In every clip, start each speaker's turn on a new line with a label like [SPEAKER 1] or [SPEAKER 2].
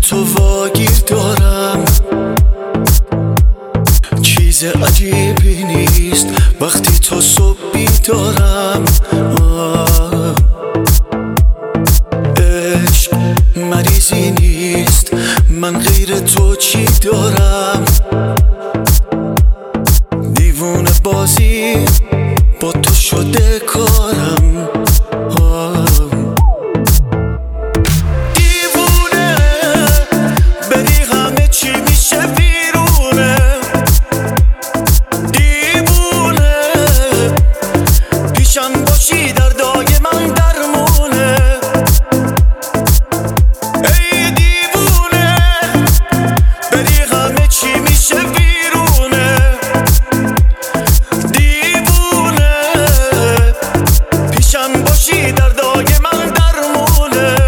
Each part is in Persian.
[SPEAKER 1] تو واگیر دارم. چیز عجیبی نیست وقتی تو صبح بیدارم. عشق مریضی نیست، من غیر تو چی دارم؟ دیوونه بازی با تو شده کارم. دیوونه بری همه چی میشه بیرونه. دیوونه پیشم باشی دردای من درمونه. ای دیوونه بری همه چی میشه بیرونه. دیوونه پیشم باشی دردای من درمونه.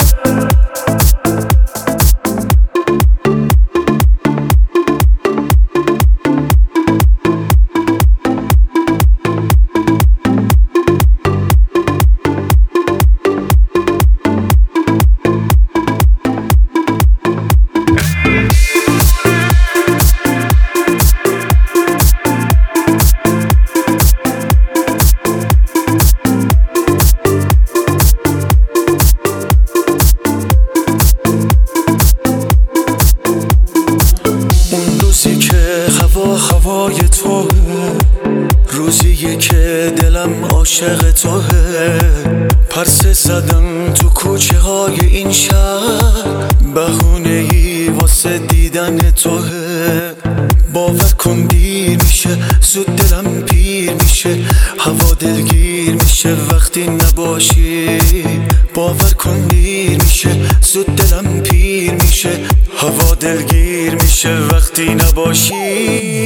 [SPEAKER 1] هوای توه، روزیه که دلم عاشق توه. پرسه زدم تو کوچه های این شهر، بهونه ای واسه دیدن توه. باور کن دیر میشه زود دلم پیر میشه، هوا دلگیر میشه وقتی نباشی. باور کن دیر میشه زود دلم پیر میشه، هوا دلگیر میشه وقتی نباشی.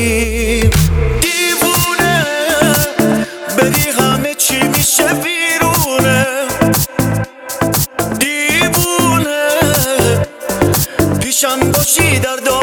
[SPEAKER 1] دیوونه بری همه چی میشه بیرونه. دیوونه پیشم باشی دردای